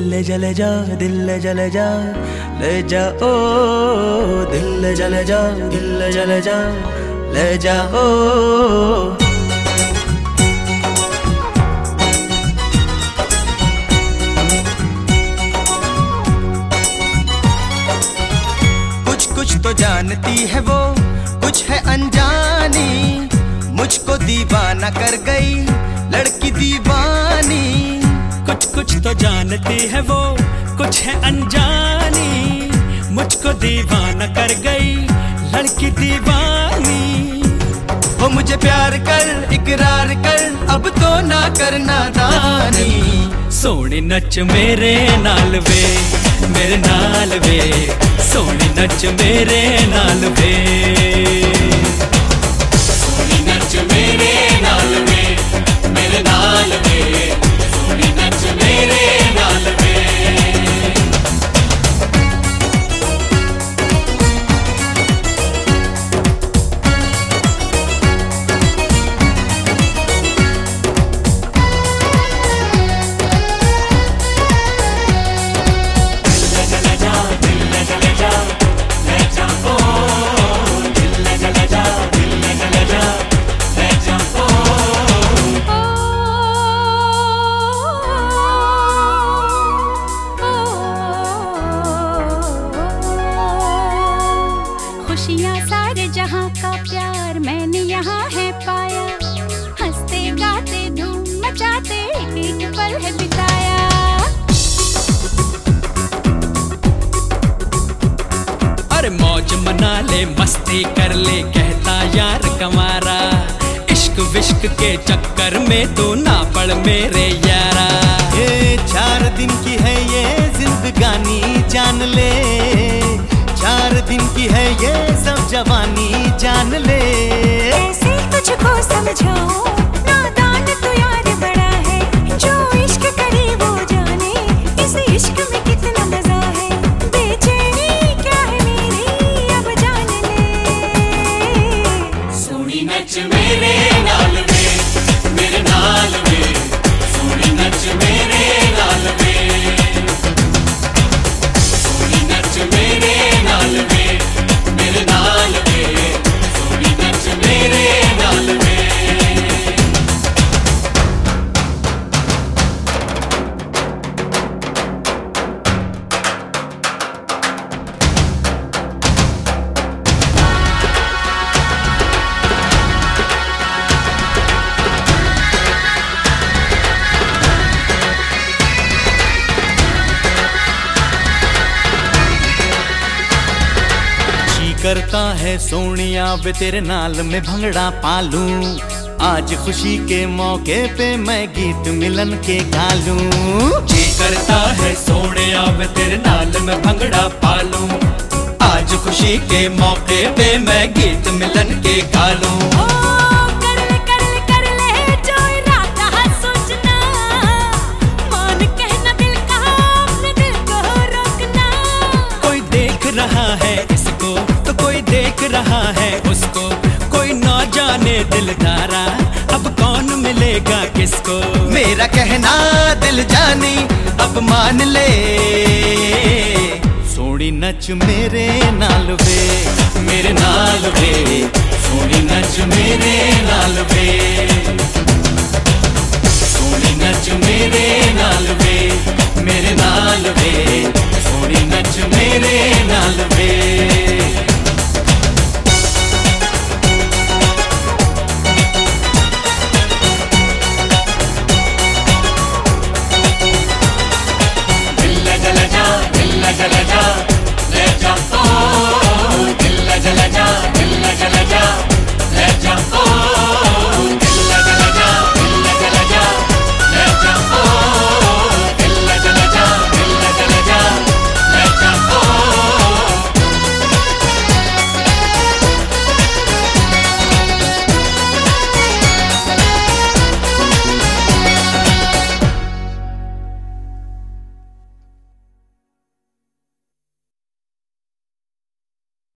ले जले जा, दिल ले जले जा, ले जा ओ दिल ले जले जा, दिल ले जले जा, ले जा ओ। कुछ कुछ तो जानती है वो, कुछ है अनजानी, मुझको दीवाना कर गई लड़की दीवानी। कुछ कुछ तो जानती है वो, कुछ है अनजानी, मुझको दीवाना कर गई लड़की दीवानी। वो मुझे प्यार कर, इकरार कर, अब तो ना करना दानी। सोनी नच मेरे नाल वे, मेरे नाल वे, सोनी नच मेरे नाल वे, सोनी नच मेरे नाल वे, मेरे नाल वे, सोनी नच मेरे नाल वे। खुशियाँ सारे जहाँ का प्यार मैंने यहाँ है पाया, हंसते गाते धूम मचाते एक पल है बिताया। अरे मौज मना ले, मस्ती कर ले, कहता यार कमारा, इश्क विश्क के चक्कर में तू ना पड़ मेरे यारा। ये 4 दिन की है ये जिंदगानी, जान ले 4 दिन की है ये सब जवानी, जान ले। ऐसे तुझको समझाऊं, नादान तू यार बड़ा है, जो इश्क करे वो जाने, इस इश्क में कितना मजा है, बेचैनी क्या है मेरी अब जान ले। सोनी नच मेरे नाल वे, मेरे नाल वे, सोनी नच मेरे नाल वे, सोनी नच मेरे नाल वे, मेरे नाल वे, सोनी नच मेरे नाल वे। करता है सोनिया वे तेरे नाल में भंगड़ा पालूं, आज खुशी के मौके पे मैं गीत मिलन के गा लूं। जी करता है सोनिया वे तेरे नाल में भंगड़ा पालूं, आज खुशी के मौके पे मैं गीत मिलन के गा लूं। रहा है इसको तो कोई देख रहा है उसको, कोई ना जाने दिलदारा अब कौन मिलेगा किसको। मेरा कहना दिल जानी अब मान ले, सोनी नच मेरे नाल वे, मेरे नाल वे, सोनी नच मेरे नाल वे, सोनी नच मेरे नाल वे।